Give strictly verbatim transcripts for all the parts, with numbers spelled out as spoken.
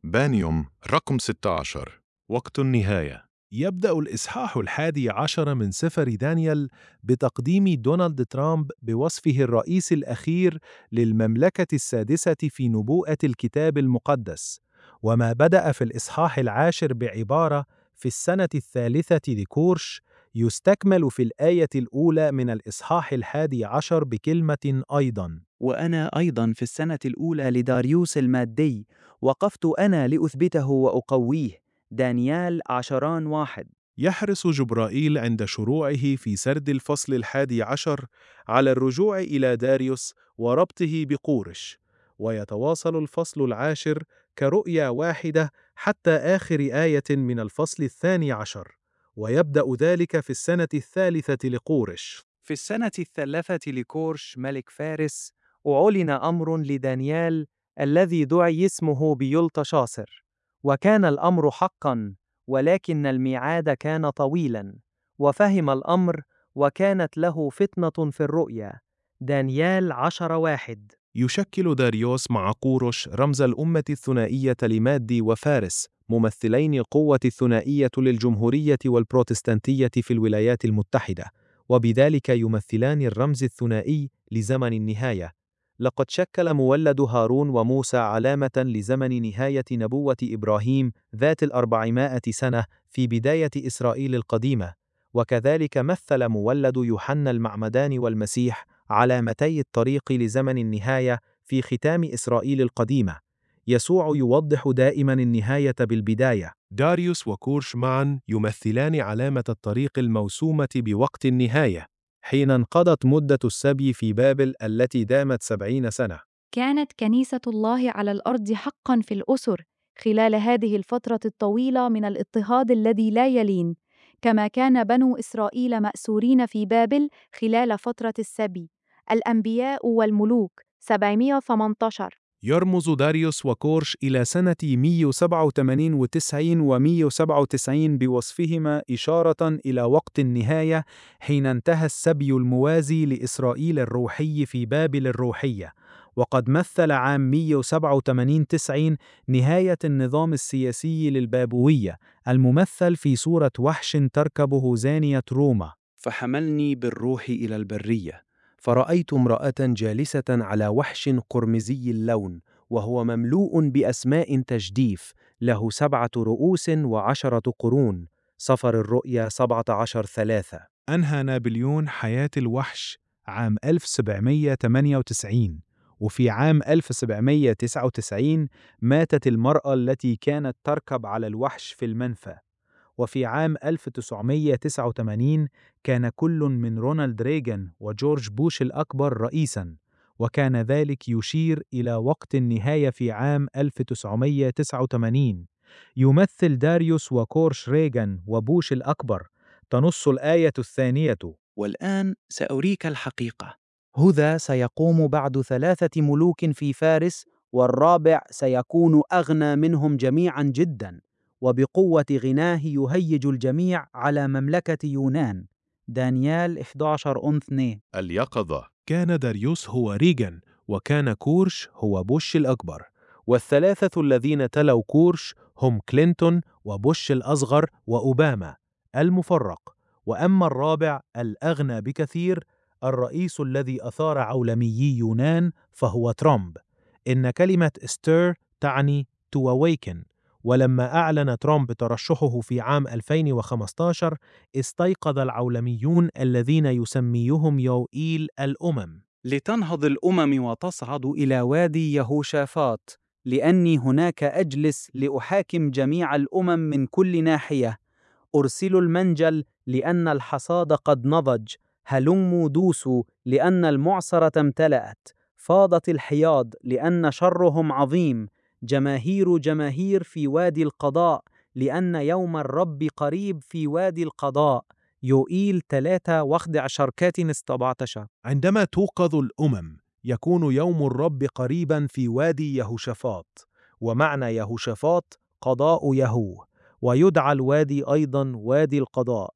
بانيوم رقم ستة عشر. وقت النهاية. يبدأ الإصحاح الحادي عشر من سفر دانيال بتقديم دونالد ترامب بوصفه الرئيس الأخير للمملكة السادسة في نبوءة الكتاب المقدس، وما بدأ في الإصحاح العاشر بعبارة في السنة الثالثة لكورش يستكمل في الآية الأولى من الإصحاح الحادي عشر بكلمة أيضاً. وأنا أيضا في السنة الأولى لداريوس المادي وقفت أنا لأثبته وأقويه. دانيال عشران واحد. يحرص جبرائيل عند شروعه في سرد الفصل الحادي عشر على الرجوع إلى داريوس وربطه بقورش، ويتواصل الفصل العاشر كرؤية واحدة حتى آخر آية من الفصل الثاني عشر، ويبدأ ذلك في السنة الثالثة لقورش. في السنة الثالثة لكورش ملك فارس أعلن أمر لدانيال الذي دعي اسمه بيلتشاصر، وكان الأمر حقا، ولكن الميعاد كان طويلا، وفهم الأمر وكانت له فتنة في الرؤيا. دانيال عشر واحد. يشكل داريوس مع قورش رمز الأمة الثنائية لمادي وفارس، ممثلين القوة الثنائية للجمهورية والبروتستانتية في الولايات المتحدة، وبذلك يمثلان الرمز الثنائي لزمن النهاية. لقد شكل مولد هارون وموسى علامة لزمن نهاية نبوة إبراهيم ذات الأربعمائة سنة في بداية إسرائيل القديمة، وكذلك مثل مولد يوحنا المعمدان والمسيح علامتي الطريق لزمن النهاية في ختام إسرائيل القديمة. يسوع يوضح دائما النهاية بالبداية. داريوس وكورش معا يمثلان علامة الطريق الموسومة بوقت النهاية، حين انقضت مدة السبي في بابل التي دامت سبعين سنة. كانت كنيسة الله على الأرض حقاً في الأسر خلال هذه الفترة الطويلة من الاضطهاد الذي لا يلين، كما كان بنو إسرائيل مأسورين في بابل خلال فترة السبي. الأنبياء والملوك سبعمائة وثمانية عشر. يرمز داريوس وكورش إلى سنة مئة وسبعة وثمانين وتسعين و مئة وسبعة وتسعين بوصفهما إشارة إلى وقت النهاية، حين انتهى السبي الموازي لإسرائيل الروحي في بابل الروحية. وقد مثل عام مئة وسبعة وثمانين تسعين نهاية النظام السياسي للبابوية، الممثل في صورة وحش تركبه زانية روما. فحملني بالروح إلى البرية، فرأيت امرأة جالسة على وحش قرمزي اللون، وهو مملوء بأسماء تجديف، له سبعة رؤوس وعشرة قرون. صفر الرؤيا سبعة عشر ثلاثة. أنهى نابليون حياة الوحش عام ألف وسبعمائة وثمانية وتسعين، وفي عام ألف وسبعمائة وتسعة وتسعين ماتت المرأة التي كانت تركب على الوحش في المنفى. وفي عام ألف وتسعمائة وتسعة وثمانين كان كل من رونالد ريغان وجورج بوش الأكبر رئيساً، وكان ذلك يشير إلى وقت النهاية في عام ألف وتسعمائة وتسعة وثمانين. يمثل داريوس وكورش ريغان وبوش الأكبر. تنص الآية الثانية: والآن سأريك الحقيقة. هذا سيقوم بعد ثلاثة ملوك في فارس، والرابع سيكون أغنى منهم جميعا جدا، وبقوة غناه يهيج الجميع على مملكة يونان. دانيال إحدى عشر اثنين. اليقظة. كان داريوس هو ريغان، وكان كورش هو بوش الأكبر، والثلاثة الذين تلوا كورش هم كلينتون وبوش الأصغر وأوباما المفرق. وأما الرابع الأغنى بكثير، الرئيس الذي أثار عولميي يونان، فهو ترامب. إن كلمة stir تعني to awaken، ولما أعلن ترامب ترشحه في عام ألفين وخمسة عشر استيقظ العولميون الذين يسميهم يوئيل الأمم. لتنهض الأمم وتصعد إلى وادي يهوشافاط، لأني هناك أجلس لأحاكم جميع الأمم من كل ناحية. أرسل المنجل لأن الحصاد قد نضج، هلموا دوسوا لأن المعصرة امتلأت، فاضت الحياض لأن شرهم عظيم، جماهير جماهير في وادي القضاء، لأن يوم الرب قريب في وادي القضاء. يوئيل ثلاثة واحد عشر كاتن سبعة عشر. عندما توقظ الأمم يكون يوم الرب قريبا في وادي يهوشافاط، ومعنى يهوشافاط قضاء يهوه، ويدعى الوادي أيضا وادي القضاء.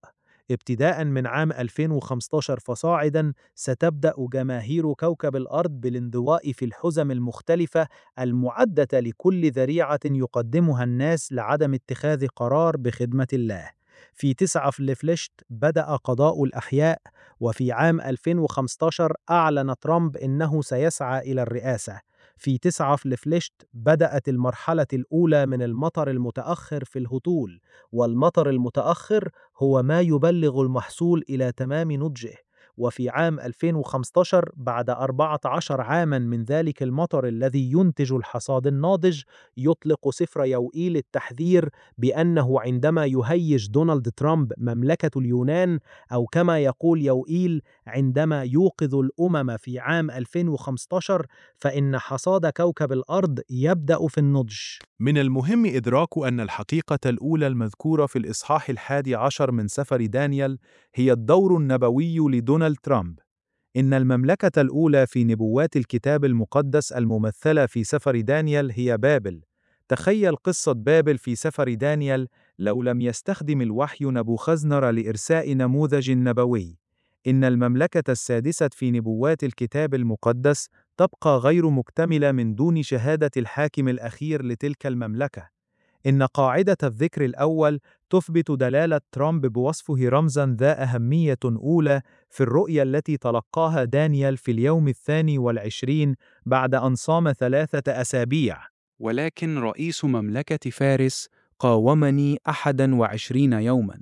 ابتداء من عام ألفين وخمسة عشر فصاعدا ستبدأ جماهير كوكب الأرض بالانضواء في الحزم المختلفة المعدة لكل ذريعة يقدمها الناس لعدم اتخاذ قرار بخدمة الله. في تسعة فليفليشت بدأ قضاء الأحياء، وفي عام ألفين وخمسة عشر أعلن ترامب إنه سيسعى إلى الرئاسة. في تسعة فليفليشت بدأت المرحلة الأولى من المطر المتأخر في الهطول، والمطر المتأخر هو ما يبلغ المحصول إلى تمام نضجه. وفي عام ألفين وخمسة عشر بعد أربعة عشر عاماً من ذلك المطر الذي ينتج الحصاد الناضج، يطلق سفر يوئيل التحذير بأنه عندما يهيج دونالد ترامب مملكة اليونان، أو كما يقول يوئيل عندما يوقظ الأمم في عام ألفين وخمسة عشر، فإن حصاد كوكب الأرض يبدأ في النضج. من المهم إدراك أن الحقيقة الأولى المذكورة في الإصحاح الحادي عشر من سفر دانيال هي الدور النبوي لدونالد ترامب. إن المملكة الأولى في نبوات الكتاب المقدس الممثلة في سفر دانيال هي بابل. تخيل قصة بابل في سفر دانيال لو لم يستخدم الوحي نبوخذنر لإرساء نموذج نبوي. إن المملكة السادسة في نبوات الكتاب المقدس تبقى غير مكتملة من دون شهادة الحاكم الأخير لتلك المملكة. إن قاعدة الذكر الأول تثبت دلالة ترامب بوصفه رمزاً ذا أهمية أولى في الرؤية التي تلقاها دانيال في اليوم الثاني والعشرين بعد أن صام ثلاثة أسابيع. ولكن رئيس مملكة فارس قاومني أحدا وعشرين يوماً،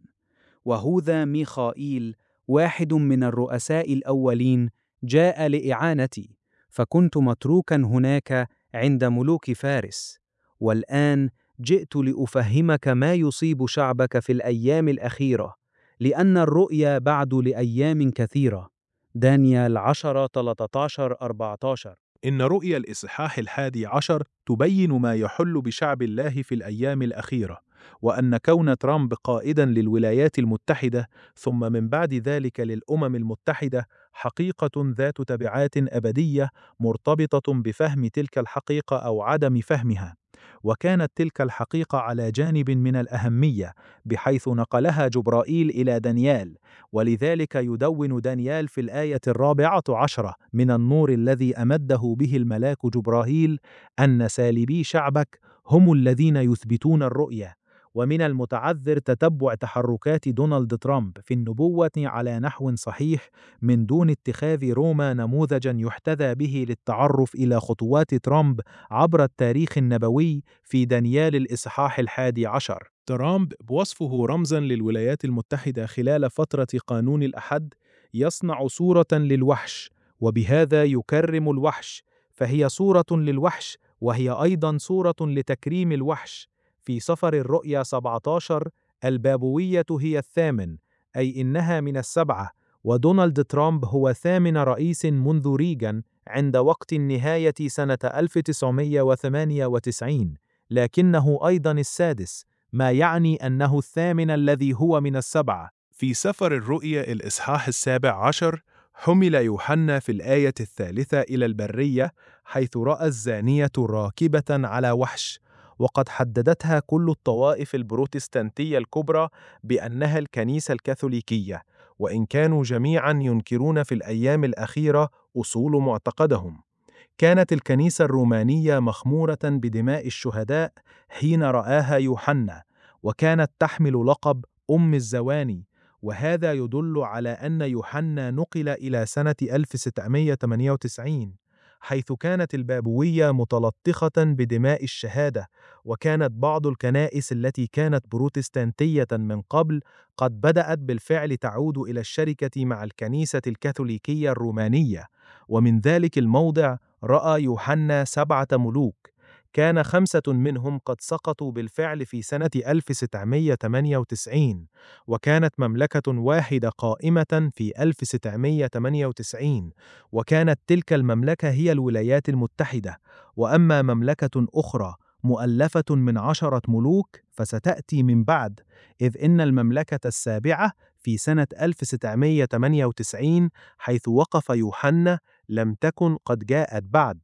وهوذا ميخائيل واحد من الرؤساء الأولين جاء لإعانتي، فكنت متروكاً هناك عند ملوك فارس. والآن جئت لأفهمك ما يصيب شعبك في الأيام الأخيرة، لأن الرؤيا بعد لأيام كثيرة. دانيال عشرة ثلاثة عشر أربعة عشر. إن رؤيا الإصحاح الحادي عشر تبين ما يحل بشعب الله في الأيام الأخيرة، وأن كون ترامب قائداً للولايات المتحدة ثم من بعد ذلك للأمم المتحدة حقيقة ذات تبعات أبدية مرتبطة بفهم تلك الحقيقة أو عدم فهمها. وكانت تلك الحقيقة على جانب من الأهمية بحيث نقلها جبرائيل إلى دانيال، ولذلك يدون دانيال في الآية الرابعة عشرة من النور الذي أمده به الملاك جبرائيل أن سالبي شعبك هم الذين يثبتون الرؤية. ومن المتعذر تتبع تحركات دونالد ترامب في النبوة على نحو صحيح من دون اتخاذ روما نموذجاً يحتذى به للتعرف إلى خطوات ترامب عبر التاريخ النبوي في دانيال الإصحاح الحادي عشر. ترامب بوصفه رمزاً للولايات المتحدة خلال فترة قانون الأحد يصنع صورة للوحش، وبهذا يكرم الوحش، فهي صورة للوحش وهي أيضاً صورة لتكريم الوحش. في سفر الرؤيا سبعة عشر البابوية هي الثامن، أي إنها من السبعة، ودونالد ترامب هو ثامن رئيس منذ ريغان عند وقت النهاية سنة ألف وتسعمائة وثمانية وتسعين، لكنه أيضاً السادس، ما يعني أنه الثامن الذي هو من السبعة. في سفر الرؤيا الإصحاح السابع عشر حمل يوحنا في الآية الثالثة إلى البرية، حيث رأى الزانية راكبة على وحش، وقد حددتها كل الطوائف البروتستانتية الكبرى بأنها الكنيسة الكاثوليكية، وإن كانوا جميعاً ينكرون في الأيام الأخيرة أصول معتقدهم. كانت الكنيسة الرومانية مخمورة بدماء الشهداء حين رآها يوحنا، وكانت تحمل لقب أم الزواني، وهذا يدل على أن يوحنا نقل إلى سنة ألف وستمائة وثمانية وتسعين، حيث كانت البابوية متلطخة بدماء الشهادة. وكانت بعض الكنائس التي كانت بروتستانتية من قبل قد بدأت بالفعل تعود إلى الشركة مع الكنيسة الكاثوليكية الرومانية. ومن ذلك الموضع رأى يوحنا سبعة ملوك، كان خمسة منهم قد سقطوا بالفعل في سنة ألف وستمائة وثمانية وتسعين، وكانت مملكة واحدة قائمة في ألف وستمائة وثمانية وتسعين، وكانت تلك المملكة هي الولايات المتحدة. وأما مملكة أخرى مؤلفة من عشرة ملوك فستأتي من بعد، إذ إن المملكة السابعة في سنة ألف وستمائة وثمانية وتسعين حيث وقف يوحنا لم تكن قد جاءت بعد.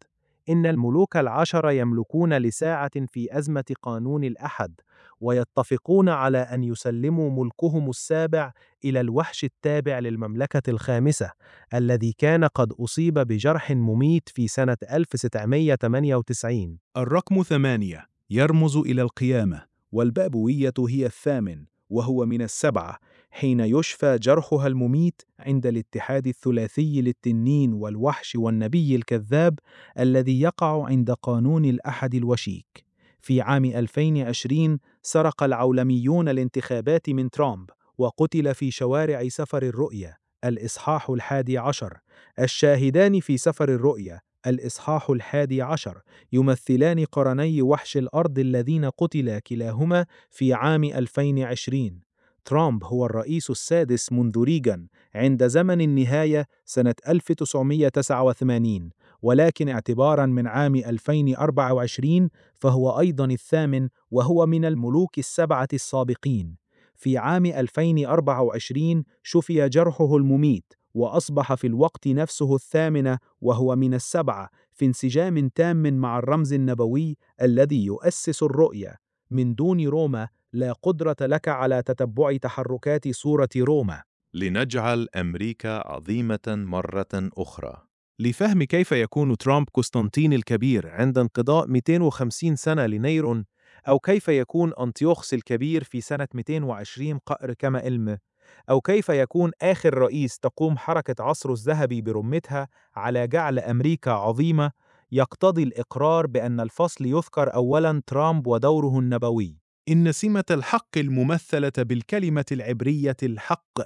إن الملوك العشرة يملكون لساعة في أزمة قانون الأحد، ويتفقون على أن يسلموا ملكهم السابع إلى الوحش التابع للمملكة الخامسة، الذي كان قد أصيب بجرح مميت في سنة ألف وستمائة وثمانية وتسعين. الرقم ثمانية يرمز إلى القيامة، والبابوية هي الثامن وهو من السبعة، حين يشفى جرحها المميت عند الاتحاد الثلاثي للتنين والوحش والنبي الكذاب الذي يقع عند قانون الأحد الوشيك. في عام ألفين وعشرين سرق العولميون الانتخابات من ترامب، وقتل في شوارع سفر الرؤيا. الإصحاح الحادي عشر. الشاهدان في سفر الرؤيا الإصحاح الحادي عشر يمثلان قرني وحش الأرض الذين قتلا كلاهما في عام ألفين وعشرين. ترامب هو الرئيس السادس منذ ريغان عند زمن النهاية سنة ألف وتسعمائة وتسعة وثمانين، ولكن اعتباراً من عام ألفين وأربعة وعشرين فهو أيضاً الثامن، وهو من الملوك السبعة السابقين. في عام ألفين وأربعة وعشرين شفي جرحه المميت، وأصبح في الوقت نفسه الثامن وهو من السبعة، في انسجام تام مع الرمز النبوي الذي يؤسس الرؤية. من دون روما لا قدرة لك على تتبع تحركات صورة روما. لنجعل أمريكا عظيمة مرة أخرى. لفهم كيف يكون ترامب قسطنطين الكبير عند انقضاء مئتين وخمسين سنة لنيرون، أو كيف يكون أنطيوخس الكبير في سنة مئتين وعشرين قئر كما علم، أو كيف يكون آخر رئيس تقوم حركة عصر الذهبي برمتها على جعل أمريكا عظيمة، يقتضي الإقرار بأن الفصل يذكر أولاً ترامب ودوره النبوي. إن سمة الحق الممثلة بالكلمة العبرية الحق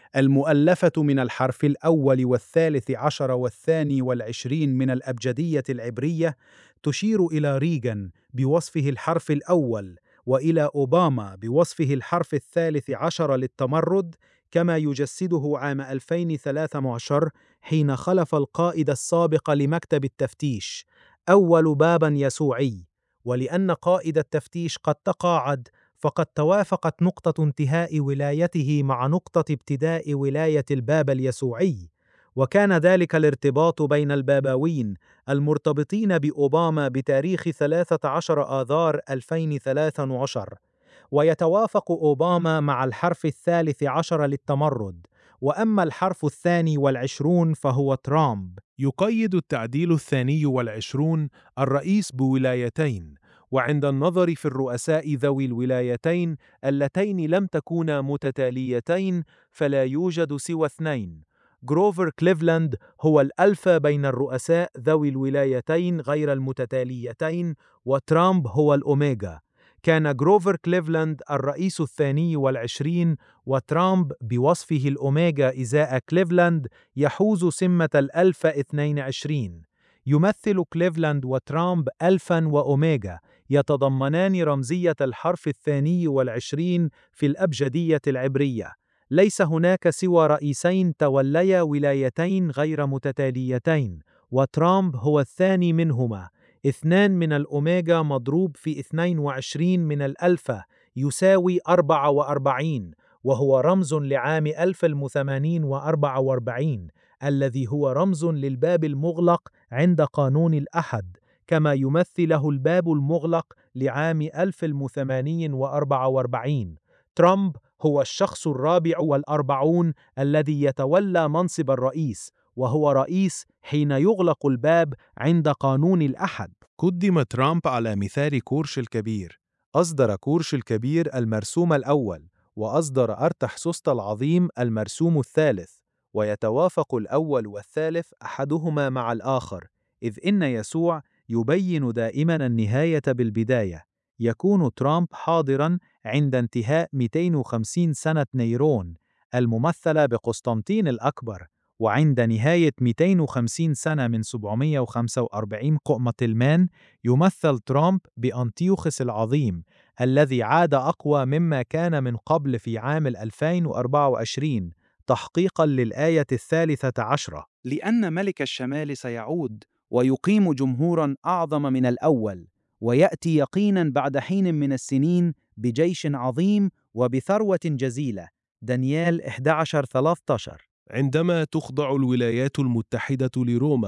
المؤلفة من الحرف الأول والثالث عشر والثاني والعشرين من الأبجدية العبرية تشير إلى ريغان بوصفه الحرف الأول، وإلى أوباما بوصفه الحرف الثالث عشر للتمرد، كما يجسده عام ألفين وثلاثة عشر حين خلف القائد السابق لمكتب التفتيش أول بابا يسوعي. ولأن قائد التفتيش قد تقاعد، فقد توافقت نقطة انتهاء ولايته مع نقطة ابتداء ولاية البابا اليسوعي، وكان ذلك الارتباط بين الباباوين المرتبطين بأوباما بتاريخ ثلاثة عشر آذار ألفين وثلاثة عشر. ويتوافق أوباما مع الحرف الثالث عشر للتمرد، وأما الحرف الثاني والعشرون فهو ترامب. يقيد التعديل الثاني والعشرون الرئيس بولايتين، وعند النظر في الرؤساء ذوي الولايتين اللتين لم تكونا متتاليتين فلا يوجد سوى اثنين. جروفر كليفلاند هو الألفا بين الرؤساء ذوي الولايتين غير المتتاليتين، وترامب هو الأوميجا. كان جروفر كليفلاند الرئيس الثاني والعشرين، وترامب بوصفه الأوميجا إزاء كليفلاند يحوز سمة الألفا اثنين وعشرين. يمثل كليفلاند وترامب ألفا وأوميجا، يتضمنان رمزية الحرف الثاني والعشرين في الأبجدية العبرية. ليس هناك سوى رئيسين توليا ولايتين غير متتاليتين، وترامب هو الثاني منهما. اثنان من الأوميجا مضروب في اثنين وعشرين من الألفا يساوي أربعة وأربعين، وهو رمز لعام ألف وثمانمائة وأربعة وأربعين الذي هو رمز للباب المغلق عند قانون الأحد، كما يمثله الباب المغلق لعام ألف وثمانمائة وأربعة وأربعين. ترامب هو الشخص الرابع والأربعون الذي يتولى منصب الرئيس، وهو رئيس حين يغلق الباب عند قانون الأحد. قدم ترامب على مثال كورش الكبير. أصدر كورش الكبير المرسوم الأول، وأصدر أرتحسوستا العظيم المرسوم الثالث، ويتوافق الأول والثالث أحدهما مع الآخر، إذ إن يسوع يبين دائما النهاية بالبداية. يكون ترامب حاضرا عند انتهاء مئتين وخمسين سنة نيرون الممثلة بقسطنطين الأكبر، وعند نهاية مئتين وخمسين سنة من سبعمائة وخمسة وأربعين قمة المان يمثل ترامب بأنطيوخس العظيم الذي عاد أقوى مما كان من قبل في عام ألفين وأربعة وعشرين، تحقيقاً للآية الثالثة عشرة. لأن ملك الشمال سيعود ويقيم جمهوراً أعظم من الأول، ويأتي يقيناً بعد حين من السنين بجيش عظيم وبثروة جزيلة. دانيال إحدى عشر ثلاثة عشر. عندما تخضع الولايات المتحدة لروما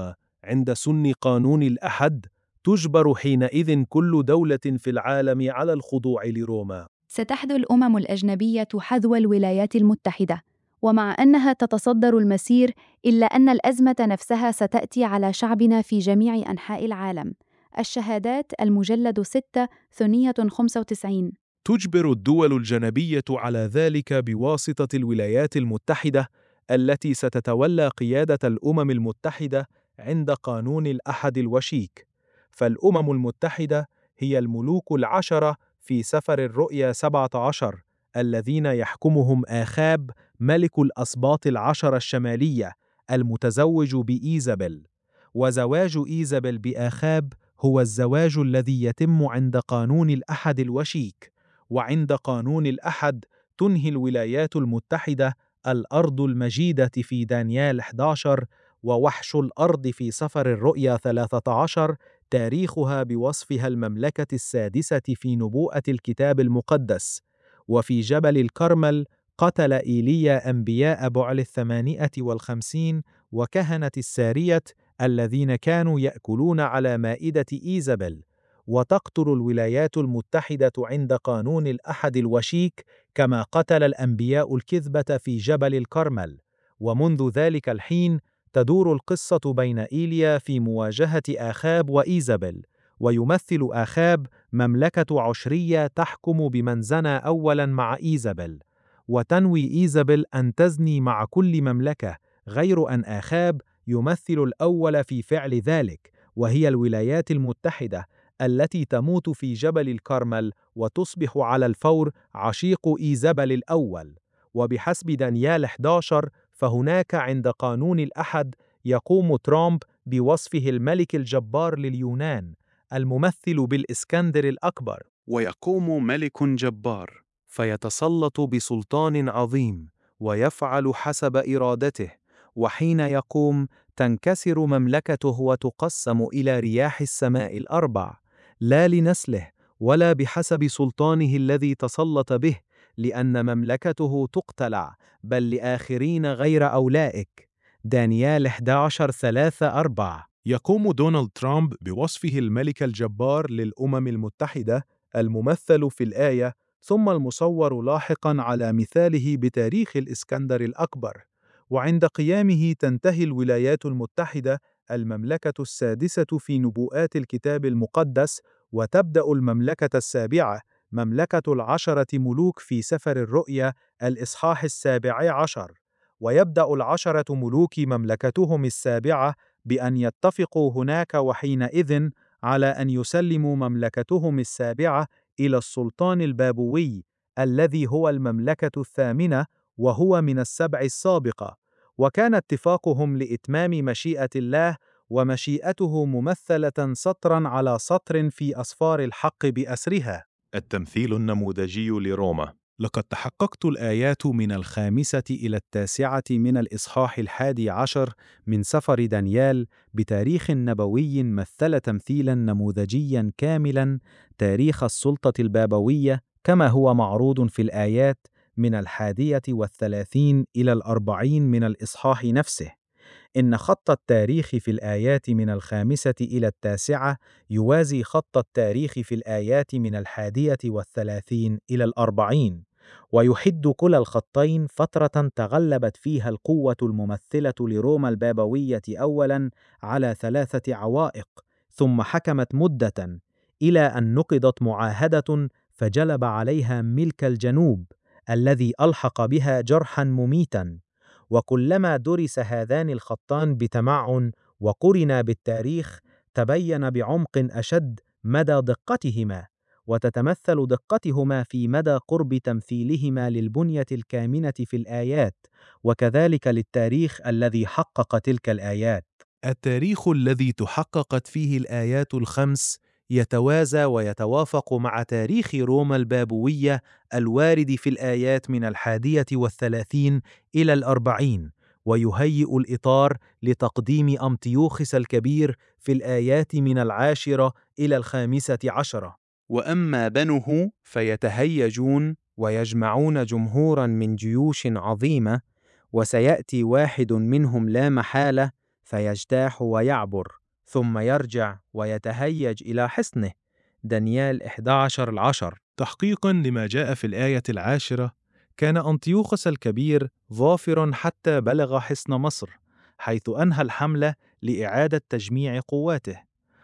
عند سن قانون الأحد، تجبر حينئذ كل دولة في العالم على الخضوع لروما. ستحذو الأمم الأجنبية حذو الولايات المتحدة، ومع أنها تتصدر المسير، إلا أن الأزمة نفسها ستأتي على شعبنا في جميع أنحاء العالم. الشهادات، المجلد ستة، ثنية خمسة وتسعين. تجبر الدول الجنوبية على ذلك بواسطة الولايات المتحدة التي ستتولى قيادة الأمم المتحدة عند قانون الأحد الوشيك. فالأمم المتحدة هي الملوك العشرة في سفر الرؤيا سبعة عشر الذين يحكمهم آخاب ملك الأسباط العشرة الشمالية المتزوج بإيزابل. وزواج إيزابل بآخاب هو الزواج الذي يتم عند قانون الأحد الوشيك. وعند قانون الأحد تنهي الولايات المتحدة الأرض المجيدة في دانيال أحد عشر ووحش الأرض في سفر الرؤيا ثلاثة عشر تاريخها بوصفها المملكة السادسة في نبوءة الكتاب المقدس. وفي جبل الكرمل قتل إيليا أنبياء بعل الثمانية والخمسين وكهنة السارية الذين كانوا يأكلون على مائدة إيزابل. وتقتل الولايات المتحدة عند قانون الأحد الوشيك كما قتل الأنبياء الكذبة في جبل الكرمل. ومنذ ذلك الحين تدور القصة بين إيليا في مواجهة آخاب وإيزابل. ويمثل آخاب مملكة عشرية تحكم بمن زنى أولاً مع إيزابل، وتنوي إيزابل أن تزني مع كل مملكة، غير أن آخاب يمثل الأول في فعل ذلك، وهي الولايات المتحدة التي تموت في جبل الكرمل وتصبح على الفور عشيق إيزابل الأول. وبحسب دانيال أحد عشر فهناك عند قانون الأحد يقوم ترامب بوصفه الملك الجبار لليونان الممثل بالإسكندر الأكبر، ويقوم ملك جبار فيتسلط بسلطان عظيم ويفعل حسب إرادته، وحين يقوم تنكسر مملكته وتقسم إلى رياح السماء الأربع، لا لنسله ولا بحسب سلطانه الذي تسلط به، لأن مملكته تقتلع، بل لآخرين غير أولئك. دانيال أحد عشر ثلاثة أربعة. يقوم دونالد ترامب بوصفه الملك الجبار للأمم المتحدة الممثل في الآية، ثم المصور لاحقاً على مثاله بتاريخ الإسكندر الأكبر. وعند قيامه تنتهي الولايات المتحدة المملكة السادسة في نبوءات الكتاب المقدس، وتبدأ المملكة السابعة مملكة العشرة ملوك في سفر الرؤيا الإصحاح السابع عشر. ويبدأ العشرة ملوك مملكتهم السابعة بأن يتفقوا هناك وحينئذ على أن يسلموا مملكتهم السابعة إلى السلطان البابوي الذي هو المملكة الثامنة، وهو من السبع السابقة. وكان اتفاقهم لإتمام مشيئة الله، ومشيئته ممثلة سطراً على سطر في أسفار الحق بأسرها. التمثيل النموذجي لروما. لقد تحققت الآيات من الخامسة إلى التاسعة من الإصحاح الحادي عشر من سفر دانيال بتاريخ نبوي مثل تمثيلاً نموذجياً كاملاً تاريخ السلطة البابوية كما هو معروض في الآيات من الحادية والثلاثين إلى الأربعين من الإصحاح نفسه. إن خط التاريخ في الآيات من الخامسة إلى التاسعة يوازي خط التاريخ في الآيات من الحادية والثلاثين إلى الأربعين، ويحد كلا الخطين فترة تغلبت فيها القوة الممثلة لروما البابوية أولاً على ثلاثة عوائق، ثم حكمت مدة إلى أن نقضت معاهدة فجلب عليها ملك الجنوب الذي ألحق بها جرحاً مميتاً. وكلما درس هذان الخطان بتمعن وقرنا بالتاريخ تبين بعمق أشد مدى دقتهما، وتتمثل دقتهما في مدى قرب تمثيلهما للبنية الكامنة في الآيات، وكذلك للتاريخ الذي حقق تلك الآيات. التاريخ الذي تحققت فيه الآيات الخمس يتوازى ويتوافق مع تاريخ روما البابوية الوارد في الآيات من الحادية والثلاثين إلى الأربعين، ويهيئ الإطار لتقديم أمطيوخس الكبير في الآيات من العاشرة إلى الخامسة عشرة. وأما بنوه فيتهيجون ويجمعون جمهوراً من جيوش عظيمة، وسيأتي واحد منهم لا محالة فيجتاح ويعبر، ثم يرجع ويتهيج إلى حصنه. دانيال إحدى عشر العشر. تحقيقاً لما جاء في الآية العاشرة، كان أنطيوخس الكبير ظافراً حتى بلغ حصن مصر، حيث أنهى الحملة لإعادة تجميع قواته،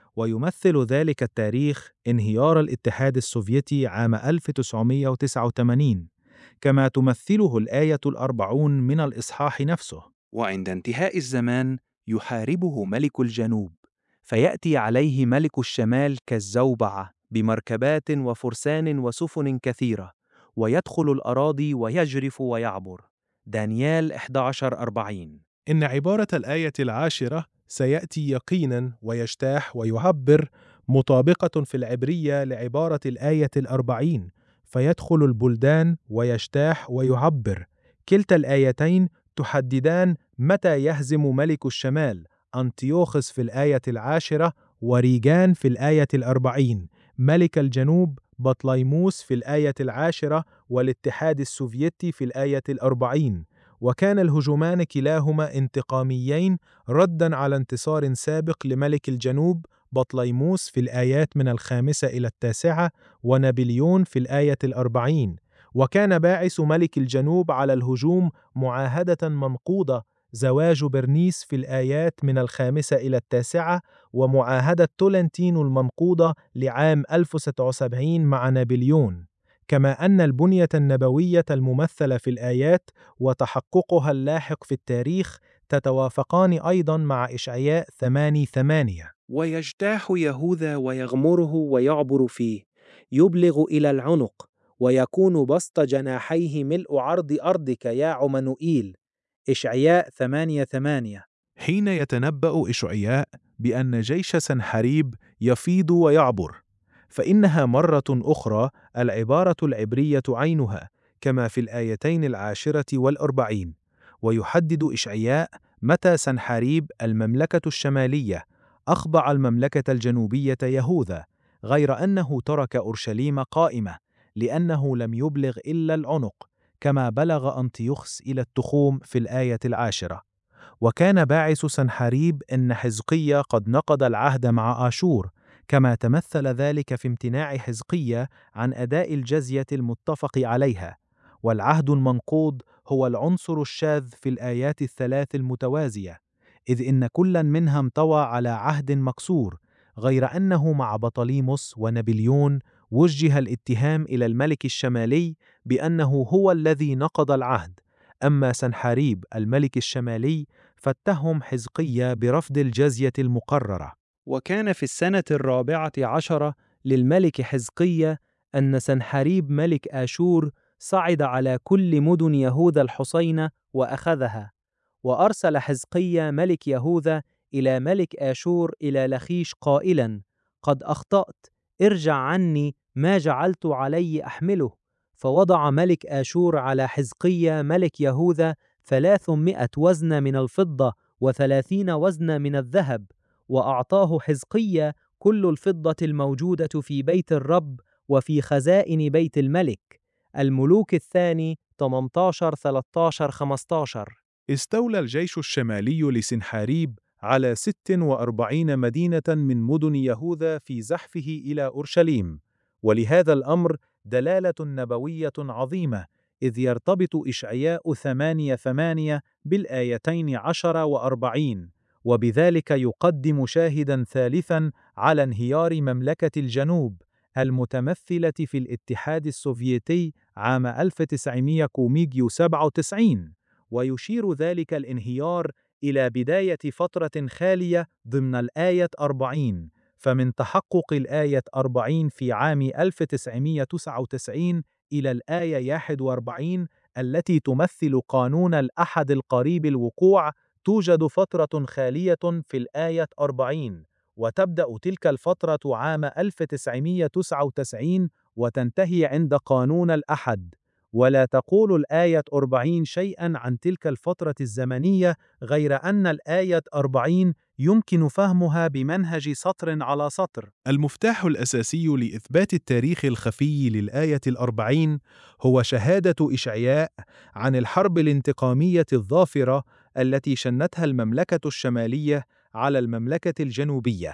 ويمثل ذلك التاريخ انهيار الاتحاد السوفيتي عام ألف وتسعمائة وتسعة وثمانين، كما تمثله الآية الأربعون من الإصحاح نفسه. وعند انتهاء الزمان يحاربه ملك الجنوب، فيأتي عليه ملك الشمال كالزوبعة بمركبات وفرسان وسفن كثيرة، ويدخل الأراضي ويجرف ويعبر. دانيال إحدى عشر أربعين. إن عبارة الآية العاشرة سيأتي يقيناً ويجتاح ويعبر مطابقة في العبرية لعبارة الآية الأربعين، فيدخل البلدان ويجتاح ويعبر. كلتا الآيتين تحددان متى يهزم ملك الشمال أنطيوخس في الآية العاشرة، وريجان في الآية الأربعين، ملك الجنوب بطليموس في الآية العاشرة، والاتحاد السوفيتي في الآية الأربعين. وكان الهجومان كلاهما انتقاميين رداً على انتصار سابق لملك الجنوب بطليموس في الآيات من الخامسة إلى التاسعة، ونابليون في الآية الأربعين. وكان باعث ملك الجنوب على الهجوم معاهدة منقوضة، زواج برنيس في الآيات من الخامسة إلى التاسعة، ومعاهدة تولنتين المنقوضة لعام ألف وستة وسبعين مع نابليون. كما أن البنية النبوية الممثلة في الآيات وتحققها اللاحق في التاريخ تتوافقان أيضاً مع إشعياء ثمانية ثمانية. ويجتاح يهوذا ويغمره ويعبر فيه، يبلغ إلى العنق، ويكون بسط جناحيه ملء عرض أرضك يا عمانوئيل. إشعياء ثمانية ثمانية. حين يتنبأ إشعياء بأن جيش سنحريب يفيض ويعبر، فإنها مرة أخرى العبارة العبرية عينها، كما في الآيتين العاشرة والأربعين. ويحدد إشعياء متى سنحريب المملكة الشمالية أخضع المملكة الجنوبية يهوذا، غير أنه ترك أورشليم قائمة، لأنه لم يبلغ إلا العنق، كما بلغ أنطيوخس إلى التخوم في الآية العاشرة. وكان باعث سنحريب أن حزقيا قد نقض العهد مع آشور، كما تمثل ذلك في امتناع حزقيا عن أداء الجزية المتفق عليها. والعهد المنقوض هو العنصر الشاذ في الآيات الثلاث المتوازية، إذ إن كل منها انطوى على عهد مكسور، غير أنه مع بطليموس ونابليون وجه الاتهام إلى الملك الشمالي بأنه هو الذي نقض العهد. أما سنحريب الملك الشمالي فاتهم حزقيا برفض الجزية المقررة. وكان في السنة الرابعة عشرة للملك حزقيا أن سنحريب ملك آشور صعد على كل مدن يهوذا الحصينة وأخذها. وأرسل حزقيا ملك يهوذا إلى ملك آشور إلى لخيش قائلا: قد أخطأت، ارجع عني، ما جعلت علي أحمله. فوضع ملك آشور على حزقيا ملك يهوذا ثلاثمائة وزن من الفضة وثلاثين وزن من الذهب، وأعطاه حزقيا كل الفضة الموجودة في بيت الرب وفي خزائن بيت الملك. الملوك الثاني ثمانية عشر ثلاثة عشر خمسة عشر. استولى الجيش الشمالي لسنحاريب على ستة وأربعين مدينة من مدن يهوذا في زحفه إلى أورشليم، ولهذا الأمر دلالة نبوية عظيمة، إذ يرتبط إشعياء ثمانية ثمانية بالآيتين عشر وأربعين، وبذلك يقدم شاهداً ثالثاً على انهيار مملكة الجنوب المتمثلة في الاتحاد السوفيتي عام ألف وتسعمائة وسبعة وتسعين، ويشير ذلك الانهيار إلى بداية فترة خالية ضمن الآية أربعين. فمن تحقق الآية أربعين في عام ألف وتسعمائة وتسعة وتسعين إلى الآية واحد وأربعين التي تمثل قانون الأحد القريب الوقوع، توجد فترة خالية في الآية أربعين، وتبدأ تلك الفترة عام ألف وتسعمائة وتسعة وتسعين وتنتهي عند قانون الأحد. ولا تقول الآية أربعين شيئاً عن تلك الفترة الزمنية، غير أن الآية أربعين يمكن فهمها بمنهج سطر على سطر. المفتاح الأساسي لإثبات التاريخ الخفي للآية الأربعين هو شهادة إشعياء عن الحرب الانتقامية الظافرة التي شنتها المملكة الشمالية على المملكة الجنوبية،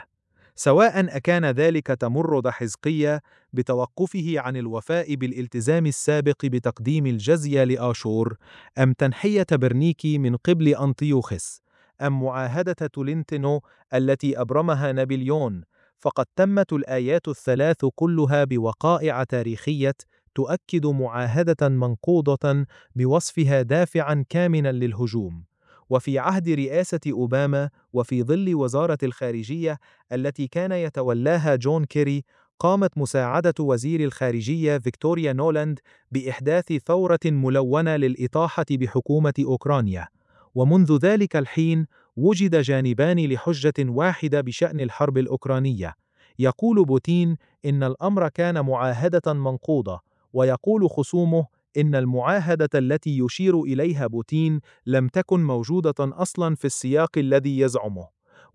سواء أكان ذلك تمرد حزقية بتوقفه عن الوفاء بالالتزام السابق بتقديم الجزية لآشور، أم تنحية برنيكي من قبل أنطيوخس، أم معاهدة تولنتينو التي أبرمها نابليون، فقد تمت الآيات الثلاث كلها بوقائع تاريخية تؤكد معاهدة منقوضة بوصفها دافعاً كامناً للهجوم. وفي عهد رئاسة أوباما وفي ظل وزارة الخارجية التي كان يتولاها جون كيري، قامت مساعدة وزير الخارجية فيكتوريا نولاند بإحداث ثورة ملونة للإطاحة بحكومة أوكرانيا. ومنذ ذلك الحين وجد جانبان لحجة واحدة بشأن الحرب الأوكرانية. يقول بوتين إن الأمر كان معاهدة منقوضة، ويقول خصومه إن المعاهدة التي يشير إليها بوتين لم تكن موجودة أصلاً في السياق الذي يزعمه.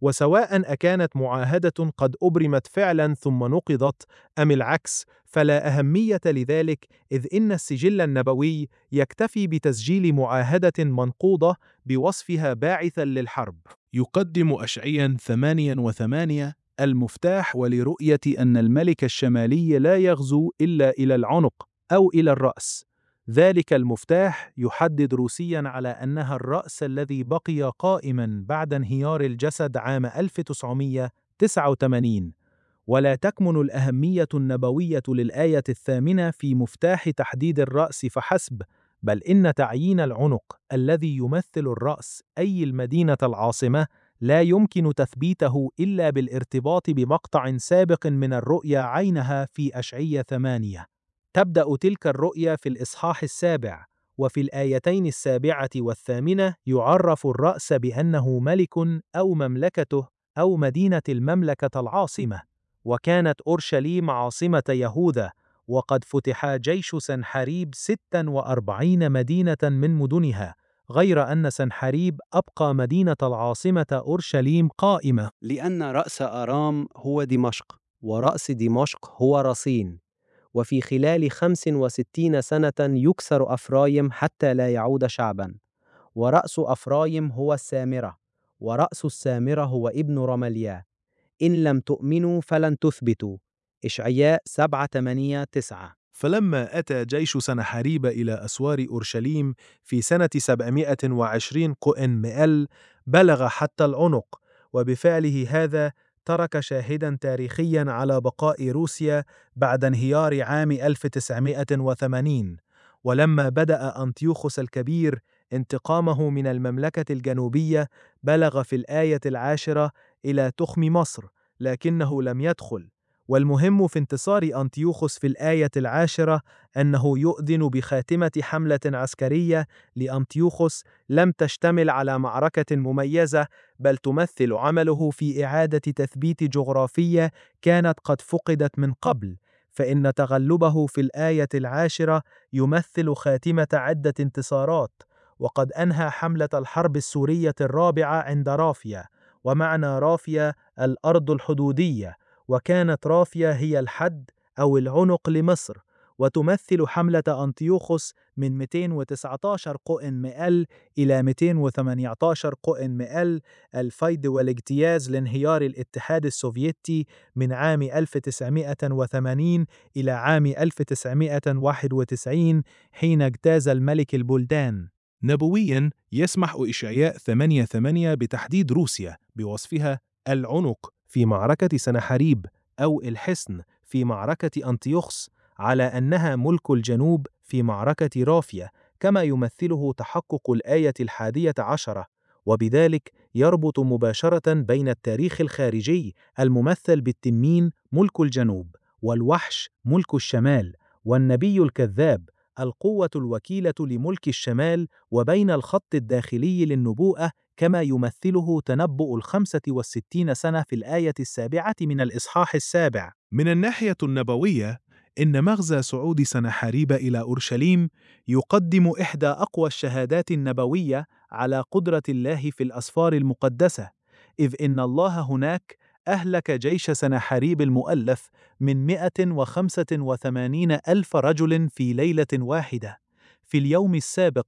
وسواء أكانت معاهدة قد أبرمت فعلاً ثم نقضت أم العكس، فلا أهمية لذلك، إذ إن السجل النبوي يكتفي بتسجيل معاهدة منقوضة بوصفها باعثاً للحرب. يقدم أشعياء ثمانية وثمانية المفتاح ولرؤية أن الملك الشمالي لا يغزو إلا إلى العنق أو إلى الرأس. ذلك المفتاح يحدد روسياً على أنها الرأس الذي بقي قائماً بعد انهيار الجسد عام ألف وتسعمائة وتسعة وثمانين. ولا تكمن الأهمية النبوية للآية الثامنة في مفتاح تحديد الرأس فحسب، بل إن تعيين العنق الذي يمثل الرأس أي المدينة العاصمة لا يمكن تثبيته إلا بالارتباط بمقطع سابق من الرؤيا عينها في أشعياء ثمانية. تبدأ تلك الرؤيا في الإصحاح السابع، وفي الآيتين السابعة والثامنة يعرف الرأس بأنه ملك أو مملكته أو مدينة المملكة العاصمة. وكانت أورشليم عاصمة يهوذا، وقد فتح جيش سنحريب ستة وأربعين مدينة من مدنها، غير أن سنحريب أبقى مدينة العاصمة أورشليم قائمة، لأن رأس أرام هو دمشق، ورأس دمشق هو رصين. وفي خلال خمس وستين سنة يكسر أفرايم حتى لا يعود شعبا، ورأس أفرايم هو السامرة، ورأس السامرة هو ابن رمليا. إن لم تؤمنوا فلن تثبتوا. إشعياء سبعة ثمانية تسعة. فلما أتى جيش سنحريب إلى أسوار أورشليم في سنة سبعمائة وعشرين قئن مئل بلغ حتى العنق، وبفعله هذا ترك شاهداً تاريخياً على بقاء روسيا بعد انهيار عام ألف وتسعمائة وثمانين. ولما بدأ أنطيوخوس الكبير انتقامه من المملكة الجنوبية بلغ في الآية العاشرة إلى تخم مصر، لكنه لم يدخل. والمهم في انتصار أنطيوخوس في الآية العاشرة أنه يؤذن بخاتمة حملة عسكرية لأنطيوخوس لم تشتمل على معركة مميزة، بل تمثل عمله في إعادة تثبيت جغرافية كانت قد فقدت من قبل، فإن تغلبه في الآية العاشرة يمثل خاتمة عدة انتصارات. وقد أنهى حملة الحرب السورية الرابعة عند رافيا، ومعنى رافيا الأرض الحدودية، وكانت رافيا هي الحد أو العنق لمصر. وتمثل حملة أنطيوخوس من مئتين وتسعة عشر قئن مئل إلى مئتين وثمانية عشر قئن مئل الفيض والاجتياز لانهيار الاتحاد السوفيتي من عام ألف وتسعمائة وثمانين إلى عام ألف وتسعمائة وواحد وتسعين حين اجتاز الملك البلدان. نبوياً يسمح إشعياء ثمانية ثمانية بتحديد روسيا بوصفها العنق في معركة سنحريب أو الحصن في معركة أنطيوخس، على أنها ملك الجنوب في معركة رافيا، كما يمثله تحقق الآية الحادية عشرة. وبذلك يربط مباشرة بين التاريخ الخارجي الممثل بالتنين ملك الجنوب، والوحش ملك الشمال، والنبي الكذاب القوة الوكيلة لملك الشمال، وبين الخط الداخلي للنبوءة كما يمثله تنبؤ الخمسة والستين سنة في الآية السابعة من الإصحاح السابع. من الناحية النبوية، إن مغزى صعود سنحريب إلى أورشليم يقدم إحدى أقوى الشهادات النبوية على قدرة الله في الأسفار المقدسة، إذ إن الله هناك أهلك جيش سنحريب المؤلف من مئة وخمسة وثمانين ألف رجل في ليلة واحدة. في اليوم السابق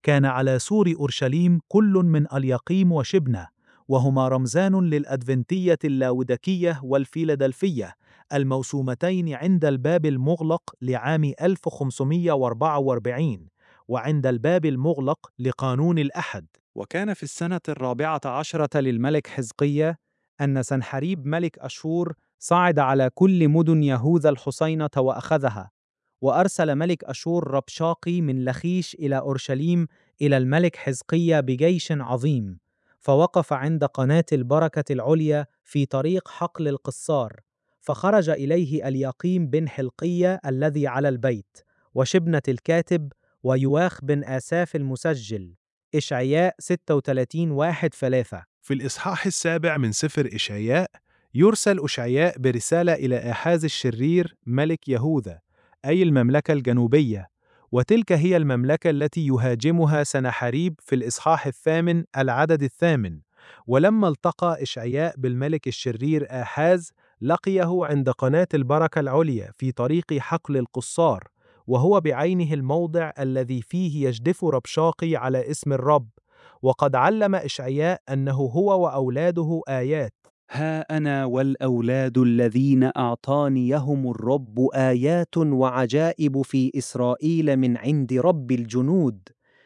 كان على سور أورشليم كل من اليقيم وشبنة، وهما رمزان للأدفنتية اللاودكية والفيلادلفية الموسومتين عند الباب المغلق لعام ألف وخمسمائة وأربعة وأربعين وعند الباب المغلق لقانون الأحد. وكان في السنة الرابعة عشرة للملك حزقية أن سنحريب ملك أشور صعد على كل مدن يهوذا الحصينة وأخذها، وأرسل ملك أشور ربشاقي من لخيش إلى أورشليم إلى الملك حزقية بجيش عظيم، فوقف عند قناة البركة العليا في طريق حقل القصار، فخرج إليه اليقيم بن حلقية الذي على البيت، وشبنة الكاتب، ويواخ بن آساف المسجل. إشعياء ستة وثلاثين واحد ثلاثة. في الإصحاح السابع من سفر إشعياء يرسل أشعياء برسالة إلى آحاز الشرير ملك يهوذا، أي المملكة الجنوبية، وتلك هي المملكة التي يهاجمها سنحريب في الإصحاح الثامن العدد الثامن. ولما التقى إشعياء بالملك الشرير آحاز لقيه عند قناة البركة العليا في طريق حقل القصار، وهو بعينه الموضع الذي فيه يجدف ربشاقي على اسم الرب، وقد علم إشعياء أنه هو وأولاده آيات. ها أنا والأولاد الذين أعطانيهم الرب آيات وعجائب في إسرائيل من عند رب الجنود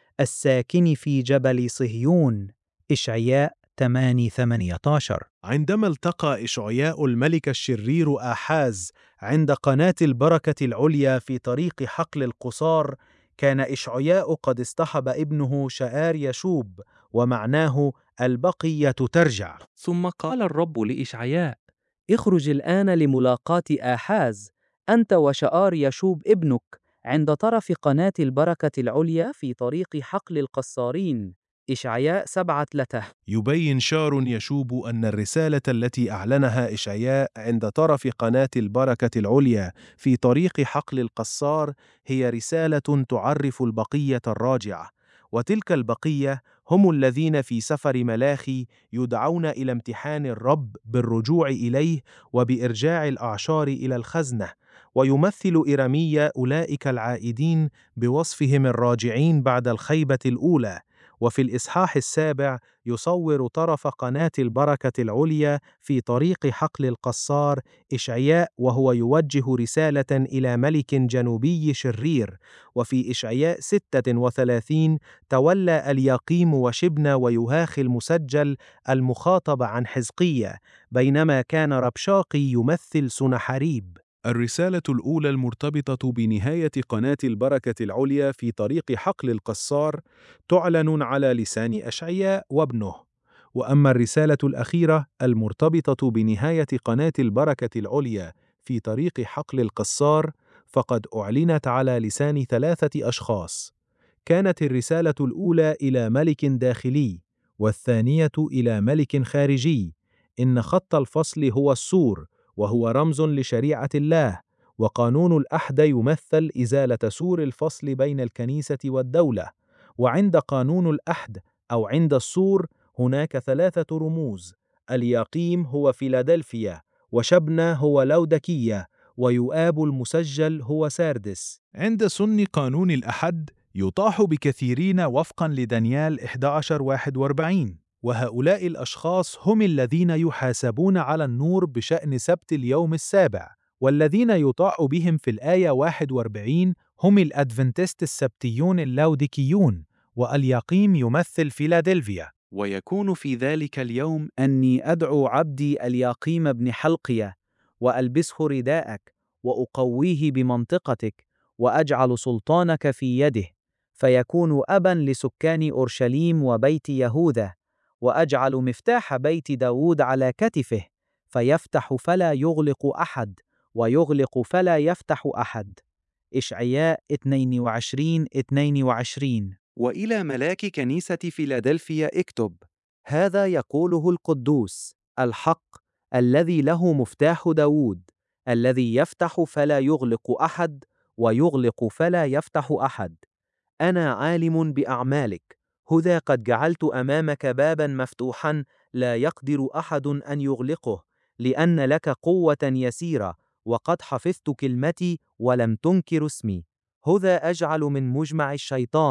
الساكن في جبل صهيون. إشعياء ثمانية ثمانية عشر. عندما التقى إشعياء الملك الشرير آحاز عند قناة البركة العليا في طريق حقل القصار، كان إشعياء قد اصطحب ابنه شآر يشوب، ومعناه البقية ترجع. ثم قال الرب لإشعياء: اخرج الآن لملاقاة آحاز أنت وشآر يشوب ابنك عند طرف قناة البركة العليا في طريق حقل القصارين. إشعياء سبعة ثلاثة. يبين شار يشوب أن الرسالة التي أعلنها إشعياء عند طرف قناة البركة العليا في طريق حقل القصار هي رسالة تعرف البقية الراجعة، وتلك البقية هم الذين في سفر ملاخي يدعون إلى امتحان الرب بالرجوع إليه وبإرجاع الأعشار إلى الخزنة، ويمثل إرميا أولئك العائدين بوصفهم الراجعين بعد الخيبة الأولى. وفي الإصحاح السابع يصور طرف قناة البركة العليا في طريق حقل القصار إشعياء وهو يوجه رسالة إلى ملك جنوبي شرير. وفي إشعياء ستة وثلاثين تولى اليقيم وشبنة ويهاخ المسجل المخاطب عن حزقية، بينما كان ربشاقي يمثل سنحريب. الرسالة الأولى المرتبطة بنهاية قناة البركة العليا في طريق حقل القصار تعلن على لسان أشعياء وابنه، وأما الرسالة الأخيرة المرتبطة بنهاية قناة البركة العليا في طريق حقل القصار فقد أعلنت على لسان ثلاثة أشخاص. كانت الرسالة الأولى إلى ملك داخلي، والثانية إلى ملك خارجي. إن خط الفصل هو السور، وهو رمز لشريعة الله، وقانون الأحد يمثل إزالة سور الفصل بين الكنيسة والدولة. وعند قانون الأحد أو عند السور هناك ثلاثة رموز: اليقيم هو فيلادلفيا، وشبنة هو لودكية، ويؤاب المسجل هو ساردس. عند سن قانون الأحد يطاح بكثيرين وفقا لدانيال أحد عشر واحد وأربعين، وهؤلاء الأشخاص هم الذين يحاسبون على النور بشأن سبت اليوم السابع، والذين يطاع بهم في الآية واحد وأربعين هم الأدفنتست السبتيون اللاوديكيون، واليقيم يمثل فيلادلفيا. ويكون في ذلك اليوم أني أدعو عبدي اليقيم بن حلقية، وألبسه رداءك، وأقويه بمنطقتك، وأجعل سلطانك في يده، فيكون أبا لسكان أورشليم وبيت يهوذا، وأجعل مفتاح بيت داود على كتفه، فيفتح فلا يغلق أحد، ويغلق فلا يفتح أحد. إشعياء اثنين وعشرين اثنين وعشرين. وإلى ملاك كنيسة فيلادلفيا اكتب: هذا يقوله القدوس الحق الذي له مفتاح داود، الذي يفتح فلا يغلق أحد، ويغلق فلا يفتح أحد. أنا عالم بأعمالك، هذا قد جعلت أمامك بابا مفتوحا لا يقدر أحد أن يغلقه، لأن لك قوة يسيرة، وقد حفظت كلمتي ولم تنكر اسمي. هذا أجعل من مجمع الشيطان،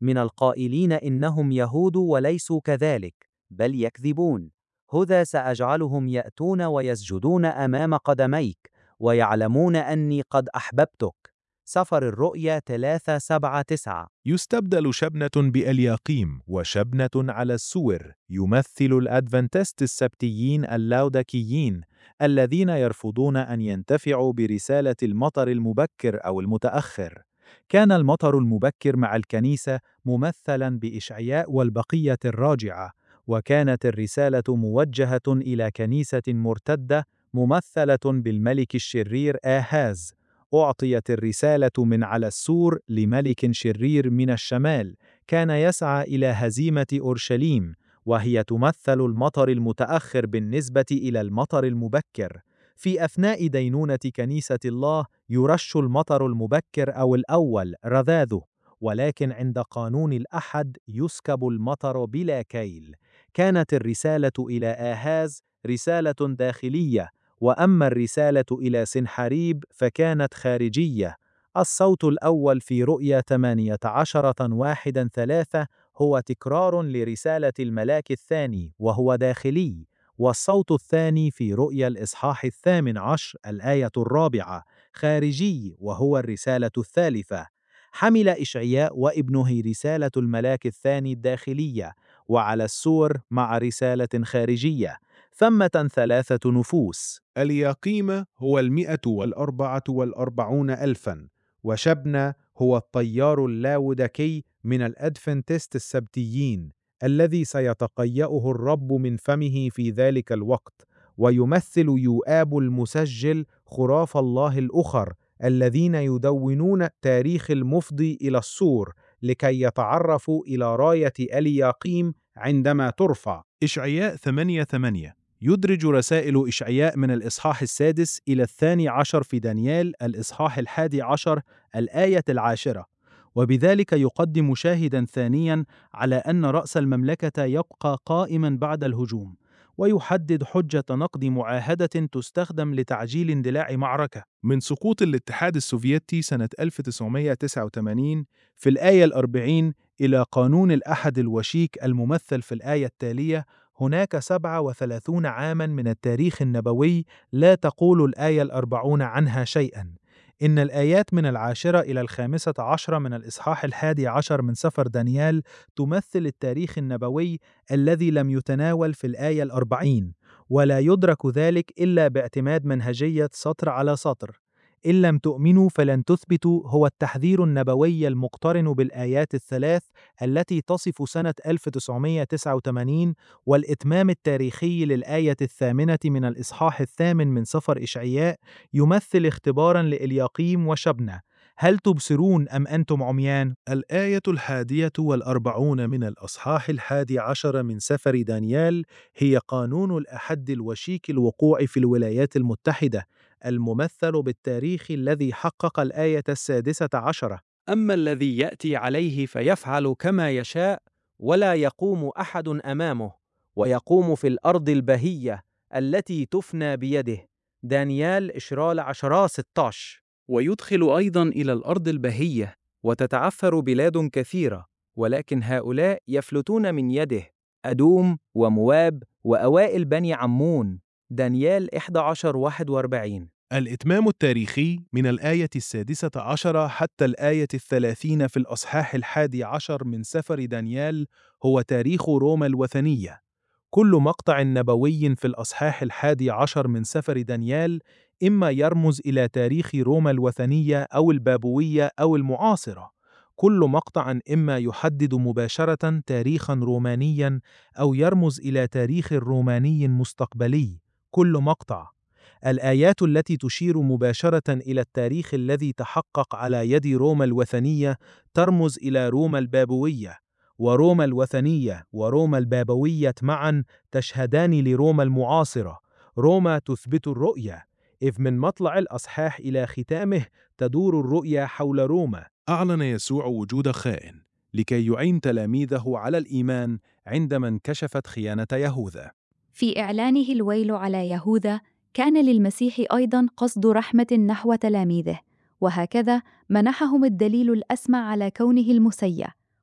من القائلين إنهم يهود وليسوا كذلك، بل يكذبون. هذا سأجعلهم يأتون ويسجدون أمام قدميك، ويعلمون أني قد أحببتك. سفر الرؤيا ثلاثة سبعة تسعة. يستبدل شبنة بإلياقيم وشبنة على السور، يمثل الأدفنتست السبتيين اللاودكيين الذين يرفضون أن ينتفعوا برسالة المطر المبكر أو المتأخر. كان المطر المبكر مع الكنيسة ممثلاً بإشعياء والبقية الراجعة، وكانت الرسالة موجهة إلى كنيسة مرتدة ممثلة بالملك الشرير آهاز. أعطيت الرسالة من على السور لملك شرير من الشمال كان يسعى إلى هزيمة أورشليم، وهي تمثل المطر المتأخر بالنسبة إلى المطر المبكر. في أثناء دينونة كنيسة الله يرش المطر المبكر أو الأول رذاذه، ولكن عند قانون الأحد يسكب المطر بلا كيل. كانت الرسالة إلى آهاز رسالة داخلية، وأما الرسالة إلى سنحريب فكانت خارجية. الصوت الأول في رؤيا ثمانية عشر واحد ثلاثة هو تكرار لرسالة الملاك الثاني وهو داخلي، والصوت الثاني في رؤيا الإصحاح الثامن عشر الآية الرابعة خارجي وهو الرسالة الثالثة. حمل إشعياء وابنه رسالة الملاك الثاني الداخلية، وعلى السور مع رسالة خارجية. ثمة ثلاثة نفوس. الياقيم هو المئة والأربعة والأربعون ألفاً، وشبنة هو الطيار اللاودكي من الأدفنتست السبتيين الذي سيتقيأه الرب من فمه في ذلك الوقت، ويمثل يؤاب المسجل خراف الله الأخر الذين يدونون تاريخ المفضي إلى السور لكي يتعرفوا إلى راية الياقيم عندما ترفع. إشعياء ثمانية ثمانية يدرج رسائل إشعياء من الإصحاح السادس إلى الثاني عشر في دانيال الإصحاح الحادي عشر الآية العاشرة، وبذلك يقدم شاهداً ثانياً على أن رأس المملكة يبقى قائماً بعد الهجوم، ويحدد حجة نقض معاهدة تستخدم لتعجيل اندلاع معركة. من سقوط الاتحاد السوفيتي سنة ألف وتسعمائة وتسعة وثمانين في الآية الأربعين إلى قانون الأحد الوشيك الممثل في الآية التالية، هناك سبعة وثلاثون عاماً من التاريخ النبوي لا تقول الآية الأربعون عنها شيئاً. إن الآيات من العاشرة إلى الخامسة عشرة من الإصحاح الحادي عشر من سفر دانيال تمثل التاريخ النبوي الذي لم يتناول في الآية الأربعين، ولا يدرك ذلك إلا باعتماد منهجية سطر على سطر. إن لم تؤمنوا فلن تثبتوا هو التحذير النبوي المقترن بالآيات الثلاث التي تصف سنة ألف وتسعمائة وتسعة وثمانين، والإتمام التاريخي للآية الثامنة من الإصحاح الثامن من سفر إشعياء يمثل اختباراً لإلياقيم وشبنة. هل تبصرون أم أنتم عميان؟ الآية الحادية والأربعون من الأصحاح الحادي عشر من سفر دانيال هي قانون الأحد الوشيك الوقوع في الولايات المتحدة، الممثل بالتاريخ الذي حقق الآية السادسة عشرة. أما الذي يأتي عليه فيفعل كما يشاء، ولا يقوم أحد أمامه، ويقوم في الأرض البهية التي تفنى بيده. دانيال إشرال عشرة ستة عشر. ويدخل أيضاً إلى الأرض البهية، وتتعثر بلاد كثيرة، ولكن هؤلاء يفلتون من يده: أدوم ومواب وأوائل بني عمون. دانيال إحدى عشر واحد وأربعين. الإتمام التاريخي من الآية السادسة عشرة حتى الآية الثلاثين في الأصحاح الحادي عشر من سفر دانيال هو تاريخ روما الوثنية. كل مقطع نبوي في الأصحاح الحادي عشر من سفر دانيال إما يرمز إلى تاريخ روما الوثنية أو البابوية أو المعاصرة. كل مقطع إما يحدد مباشرة تاريخاً رومانياً أو يرمز إلى تاريخ روماني مستقبلي. كل مقطع. الآيات التي تشير مباشرة إلى التاريخ الذي تحقق على يد روما الوثنية ترمز إلى روما البابوية، وروما الوثنية وروما البابوية معاً تشهدان لروما المعاصرة. روما تثبت الرؤية، إذ من مطلع الأصحاح إلى ختامه تدور الرؤية حول روما. أعلن يسوع وجود خائن لكي يعين تلاميذه على الإيمان عندما انكشفت خيانة يهوذا. في إعلانه الويل على يهوذا كان للمسيح أيضاً قصد رحمة نحو تلاميذه، وهكذا منحهم الدليل الأسمى على كونه المسيا.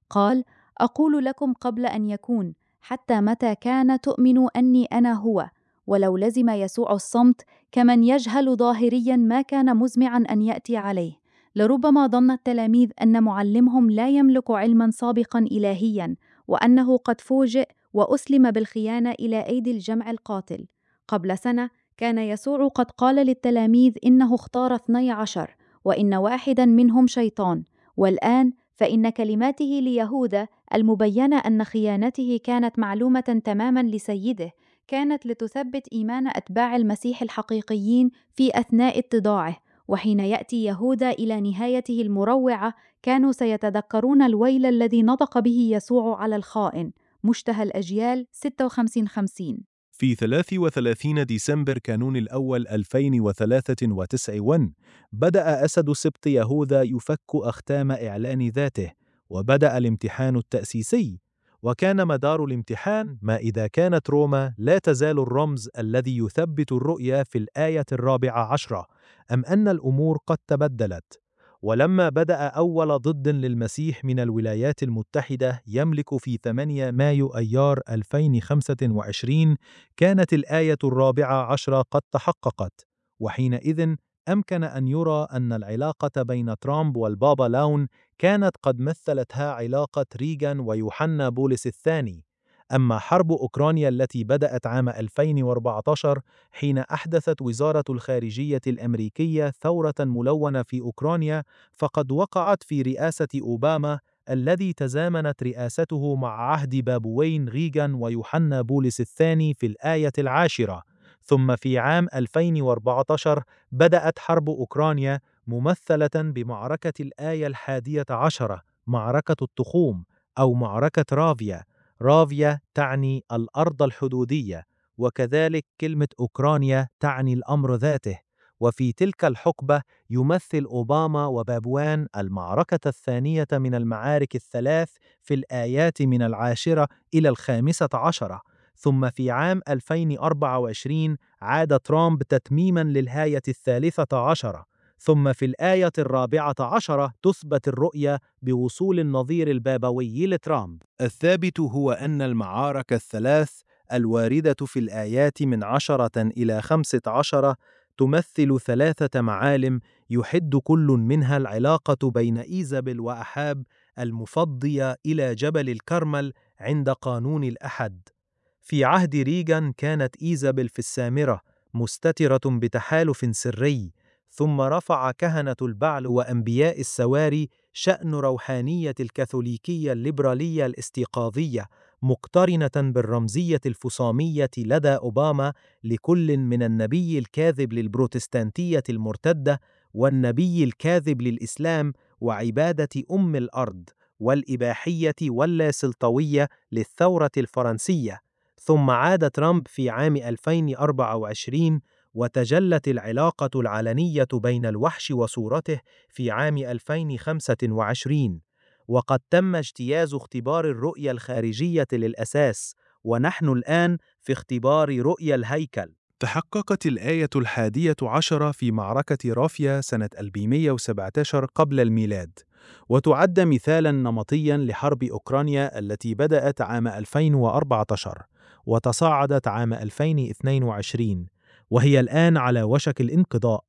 قال: أقول لكم قبل أن يكون، حتى متى كان تؤمنوا أني أنا هو. ولو لزم يسوع الصمت كمن يجهل ظاهريا ما كان مزمعا أن يأتي عليه. لربما ظن التلاميذ أن معلمهم لا يملك علما سابقا إلهيا، وأنه قد فوجئ وأسلم بالخيانة إلى أيدي الجمع القاتل. قبل سنة كان يسوع قد قال للتلاميذ إنه اختار اثني عشر، وإن واحدا منهم شيطان. والآن فإن كلماته ليهوذا المبينة أن خيانته كانت معلومة تماما لسيده، كانت لتثبت إيمان أتباع المسيح الحقيقيين في أثناء اتضاعه. وحين يأتي يهوذا إلى نهايته المروعة، كانوا سيتذكرون الويل الذي نطق به يسوع على الخائن. مشتهى الأجيال ستة وخمسين خمسين. في ثلاث وثلاثين ديسمبر كانون الأول ألفين وثلاثة وتسعين بدأ أسد سبط يهوذا يفك أختام إعلان ذاته، وبدأ الامتحان التأسيسي. وكان مدار الامتحان ما إذا كانت روما لا تزال الرمز الذي يثبت الرؤية في الآية الرابعة عشرة، أم أن الأمور قد تبدلت. ولما بدأ أول ضد للمسيح من الولايات المتحدة يملك في ثمانية مايو أيار ألفين وخمسة وعشرين، كانت الآية الرابعة عشرة قد تحققت. وحينئذ أمكن أن يرى أن العلاقة بين ترامب والبابا لاون كانت قد مثلتها علاقة ريغان ويوحنا بولس الثاني. أما حرب أوكرانيا التي بدأت عام ألفين وأربعة عشر حين أحدثت وزارة الخارجية الأمريكية ثورة ملونة في أوكرانيا، فقد وقعت في رئاسة أوباما الذي تزامنت رئاسته مع عهد بابوين ريغان ويوحنا بولس الثاني في الآية العاشرة. ثم في عام ألفين وأربعة عشر بدأت حرب أوكرانيا ممثلة بمعركة الآية الحادية عشرة، معركة التخوم أو معركة رافيا. رافيا تعني الأرض الحدودية، وكذلك كلمة أوكرانيا تعني الأمر ذاته. وفي تلك الحقبة يمثل أوباما وبابوان المعركة الثانية من المعارك الثلاث في الآيات من العاشرة إلى الخامسة عشرة. ثم في عام ألفين وأربعة وعشرين عاد ترامب تتميما للآية الثالثة عشرة. ثم في الآية الرابعة عشرة تثبت الرؤية بوصول النظير البابوي لترامب. الثابت هو أن المعارك الثلاث الواردة في الآيات من عشرة إلى خمسة عشر تمثل ثلاثة معالم يحد كل منها العلاقة بين إيزابل وأحاب المفضية إلى جبل الكرمل عند قانون الأحد. في عهد ريغان كانت إيزابل في السامرة مستترة بتحالف سري، ثم رفع كهنة البعل وأنبياء السواري شأن روحانية الكاثوليكية الليبرالية الاستيقاظية، مقترنة بالرمزية الفصامية لدى أوباما لكل من النبي الكاذب للبروتستانتية المرتدة والنبي الكاذب للإسلام وعبادة أم الأرض والإباحية واللاسلطوية للثورة الفرنسية. ثم عاد ترامب في عام ألفين وأربعة وعشرين وتجلت العلاقة العلنية بين الوحش وصورته في عام ألفين وخمسة وعشرين، وقد تم اجتياز اختبار الرؤية الخارجية للأساس، ونحن الآن في اختبار رؤية الهيكل. تحققت الآية الحادية عشرة في معركة رافيا سنة ألفين وسبعة عشر قبل الميلاد، وتعد مثالاً نمطياً لحرب أوكرانيا التي بدأت عام ألفين وأربعة عشر وتصاعدت عام ألفين واثنين وعشرين، وهي الآن على وشك الانقضاء.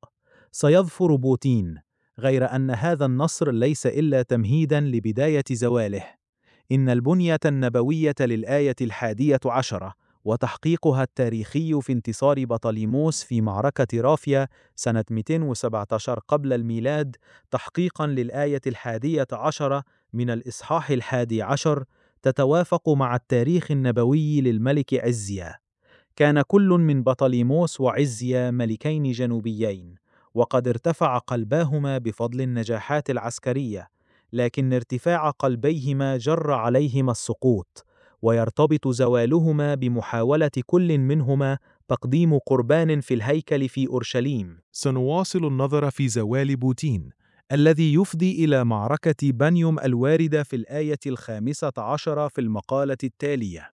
سيظفر بوتين، غير أن هذا النصر ليس إلا تمهيداً لبداية زواله. إن البنية النبوية للآية الحادية عشرة وتحقيقها التاريخي في انتصار بطليموس في معركة رافيا سنة مئتين وسبعة عشر قبل الميلاد تحقيقاً للآية الحادية عشرة من الإصحاح الحادي عشر تتوافق مع التاريخ النبوي للملك عزيا. كان كل من بطليموس وعزيا ملكين جنوبيين، وقد ارتفع قلباهما بفضل النجاحات العسكرية، لكن ارتفاع قلبيهما جر عليهما السقوط، ويرتبط زوالهما بمحاولة كل منهما تقديم قربان في الهيكل في أورشليم. سنواصل النظر في زوال بوتين الذي يفضي إلى معركة بانيوم الواردة في الآية الخامسة عشرة في المقالة التالية.